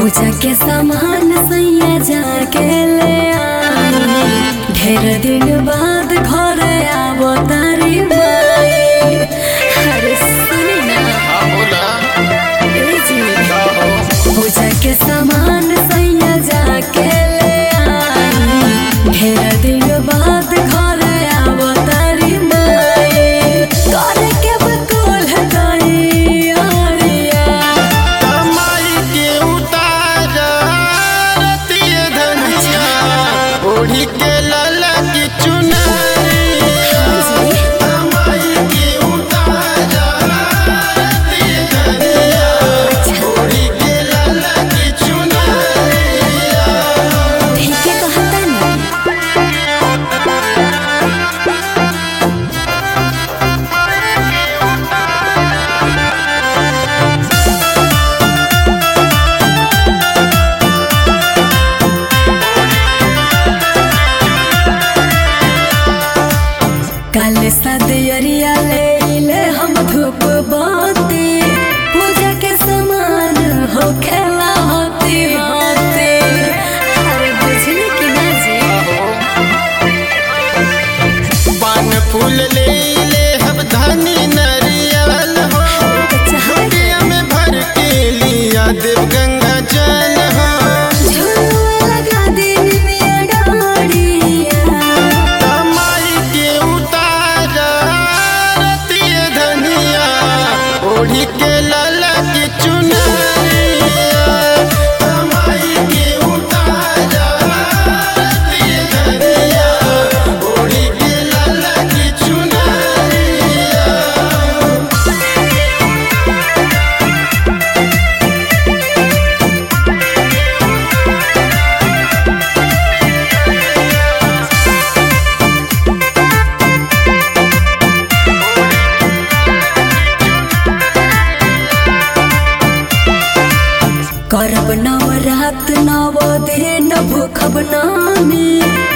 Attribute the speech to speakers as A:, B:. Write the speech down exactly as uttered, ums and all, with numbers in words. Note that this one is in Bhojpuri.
A: पूजा के सामान सैया जाके ले आई, ढेर दिन बाद घर आवो तारी माई। अरे सुनी ना ए जी, पूजा के सामान सैया जाके ले आई, ढेर दिन बाद घर आवो तारी माई। करे के बकुल हटाई आरिया
B: कमाई के उतार रतिया धनिया ओढ़ी के लाला की चुनरिया। कमाई के उतार रतिया धनिया ओढ़ी के लाला की चुनरिया।
A: ठीक है कहता नहीं। कल सदियरिया ले ले हम धूप बाती, पूजा के समान हो खेला होती होती। अरे बुझली कि ना जी,
B: पान फूल ले ले हम धनी नरियल हो, छोटिया में भर के लिया देव गंगा जल हो।
A: झुलुआ लगा दिन में डाड़िया,
B: कमाई के उतार रतिया धनिया ओढ़ी के लाला की चुनरिया। कमाई के उतार रतिया धनिया ओढ़ी के लाला की चुनरिया।
A: करब नवरात नव दिन भूखब नामी,